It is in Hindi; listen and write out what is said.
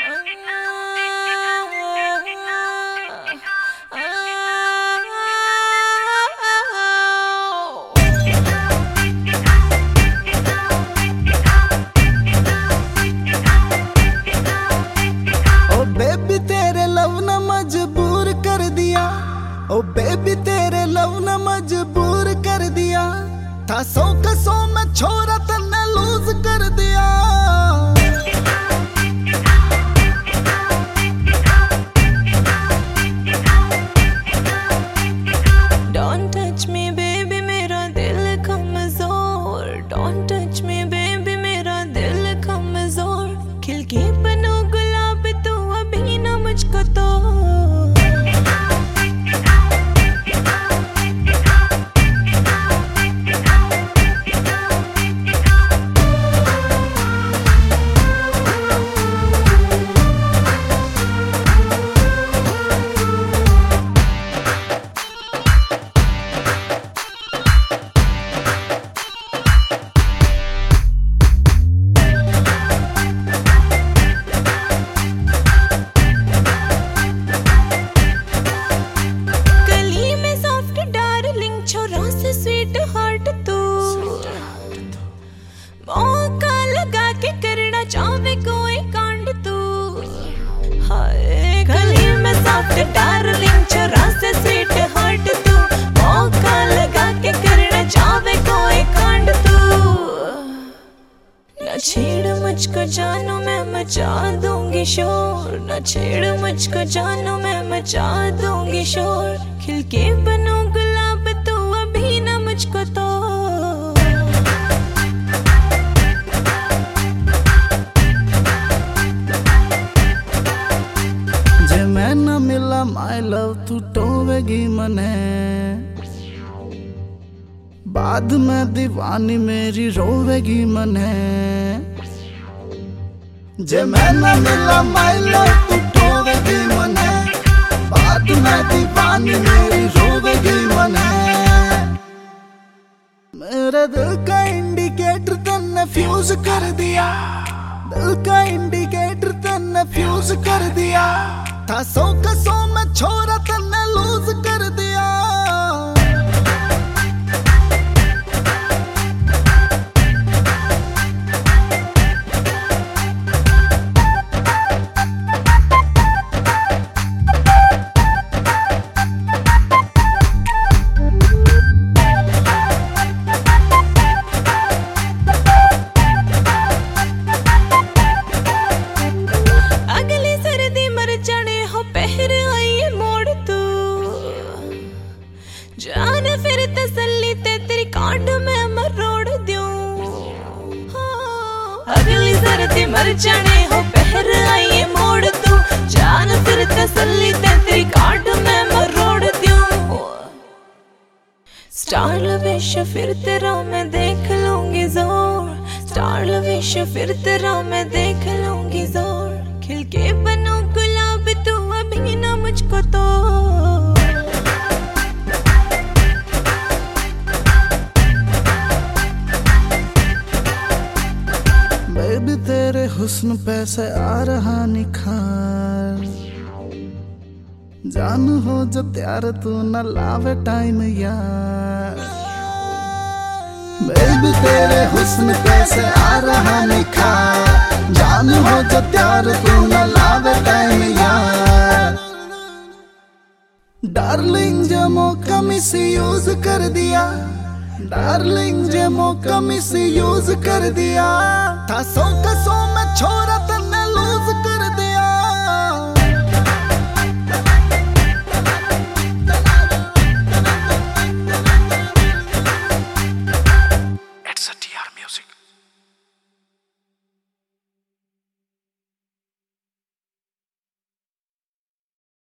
ओ बेबी तेरे लव ने मजबूर कर दिया था। 100 का 100 में छोरा तन्ने लूज कर दिया। Don't touch me baby मेरा दिल कमजोर। Don't touch me baby मेरा दिल कमजोर। खिल के बनो गुलाब तू अभी ना मुझको तो। स्वीट हार्ट तू मौका लगा के करना चाहे कोई कांड तू। हाय गली में सॉफ्ट डार्लिंग छोरा से स्वीट हार्ट तू मौका लगा के करना चाहे कोई कांड तू। न छेड़ मुझको जानू मैं मचा दूंगी शोर। न छेड़ मुझको जानू मैं मचा दूंगी शोर। खिल के बनो गुलाब तू अभी ना मुझको तो। जे मैं न मिला माय लव तू टोवेगी मने। बाद में दीवानी मेरी रोवेगी मने। जे मैं न मिला माय लव तू टोवेगी मने। बाद में दीवानी मेरी रोवेगी मने। मेरे दिल का इंडिकेटर तन्ने फ्यूज कर दिया। दिल का इंडिकेटर तन्ने फ्यूज कर दिया था। 100 का 100 में छोरा तन्ने लूज कर दिया। जान फिर तसल्ली ते तेरी कांड में मरोड़ दूं। अगली सर्दी मर जाने हो पहर आइए मोड़ दूं। जान फिर तसल्ली ते तेरी कांड में मरोड़ दूं। स्टार विश फिर तेरा मैं देख लूंगी जोर। स्टार विश फिर तेरा मैं देख लूंगी जोर। खिल के बनो गुलाब तू अभी ना मुझको तो। बेबी तेरे हुस्न पे से आ रहा निखार। जान हो जो त्यार तू न लावे टाइम यार। बेबी तेरे हुस्न पे से आ रहा निखार। जान हो जो त्यार तू न लावे टाइम यार। डार्लिंग जो मौका मिस यूज कर दिया। डार्लिंग जो मौका मिस यूज कर दिया था। 100 का 100 में छोरा